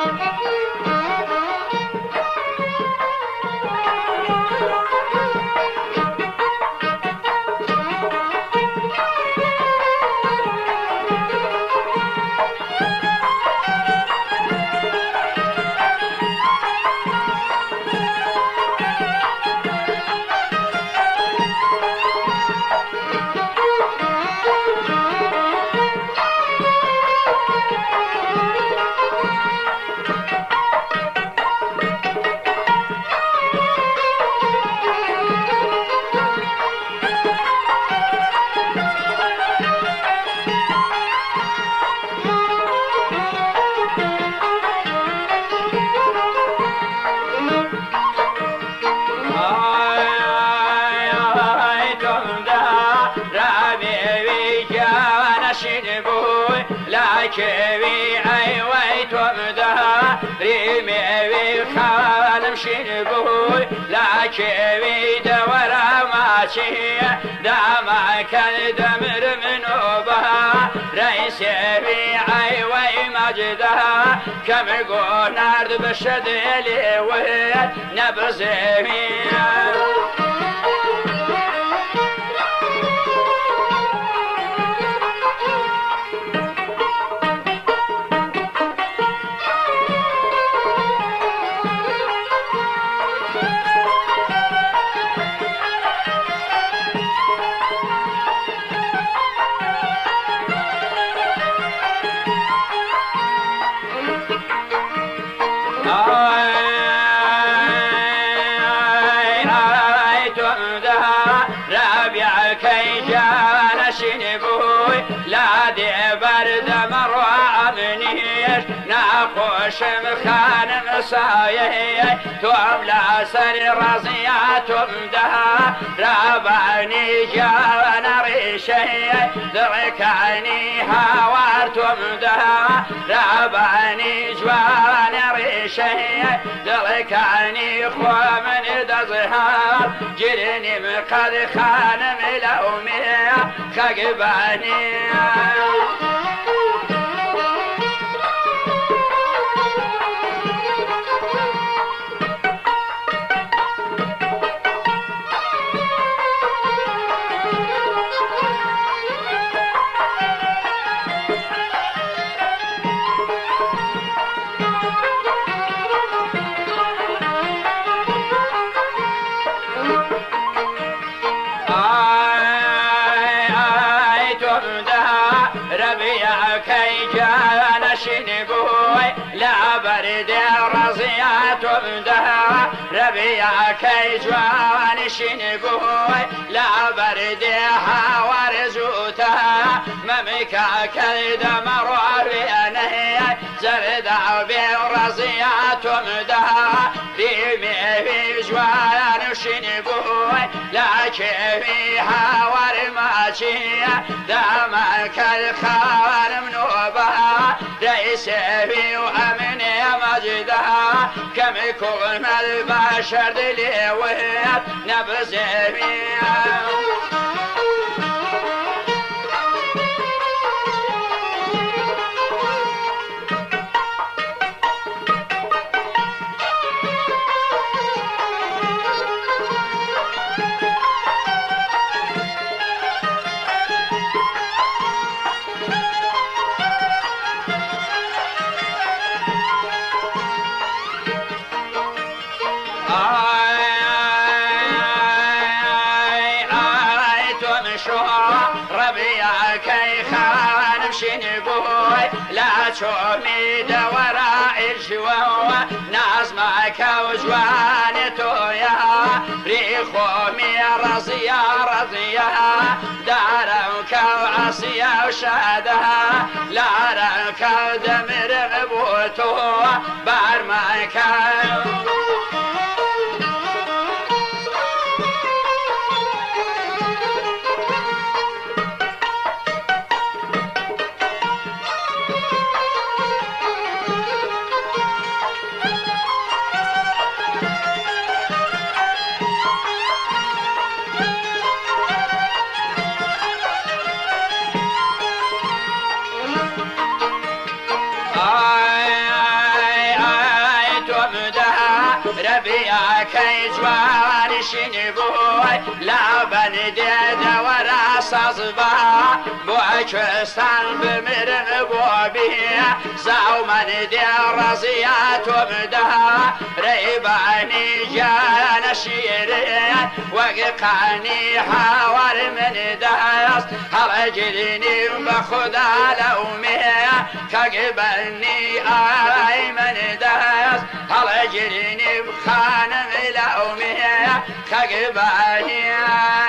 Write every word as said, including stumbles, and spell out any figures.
كوي اي ويت ومدها ريمي وخالم شنبوي لا كوي دورا ماشي داما كان دمر منوبها رئيسي اي وي مجدها كم يقول نارد بشدلي ويت نبزي لا دي برد مروع منيش ناقوش مخان مصايي توم لا سر رزيات مدها رابعني جانا ريشي دركاني هوارت مدها رابعني جوانا ريشي دركاني خو من دزهار جرني مقد خان ملومي خقباني لا برد رزيات مدها ربيع كي جوان شنبوي لا برد حوار زوتها ممكا كي دمر بأنهي زرد برزيات مدها ريمي في جوان شنبوي لا كي حوار ماشي دامك الخوار منوبها رئيسي وأمني مجدها كم يكون ما البشر دلي وهي نبزي بيها لا شومي دورا الجوا ناس معك وجوان تويا ريخومي رزيا رزيا دارك وعصيا وشادها لا رك دمر غبوتو بارمك نبيا كي جواني شنبوي لا بندي دورا صزبا بوي كستان بمرن بوبي زاو من دي رزيات وبدا ريباني جانا شيرين وققاني حوار من داس هل جريني بخدا لومي كقبلني آي من داس هل جريني بخانم لومي كقبلني